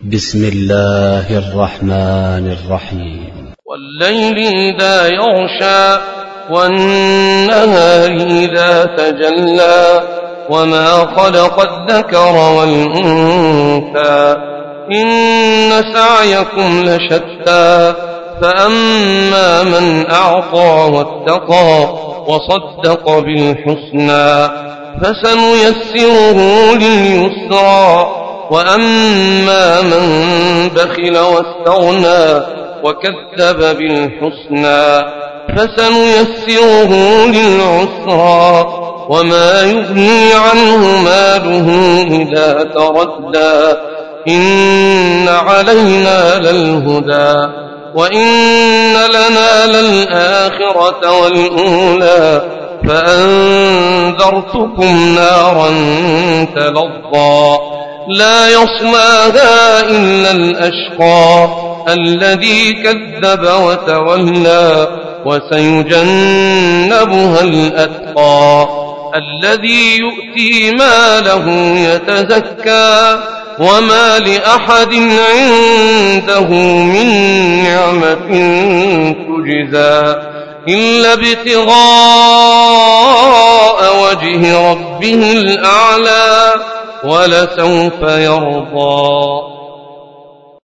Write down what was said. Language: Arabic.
بسم الله الرحمن الرحيم. والليل إذا يغشى والنهار إذا تجلى وما خلق الذكر والأنثى إن سعيكم لشتى فأما من أعطى واتقى وصدق بالحسنى فسنيسره لليسرى وأما من بخل واستغنى وكذب بالحسنى فسنيسره للعسرى وما يغني عنه ماله إذا تردى إن علينا للهدى وإن لنا للآخرة والأولى فأنذرتكم نارا تلظى لا يصلاها إلا الأشقى الذي كذب وتولى وسيجنبها الأتقى الذي يؤتي ماله يتزكى وما لأحد عنده من نعمة تجزى إلا ابتغاء وجه ربه الأعلى ولسوف يرضى.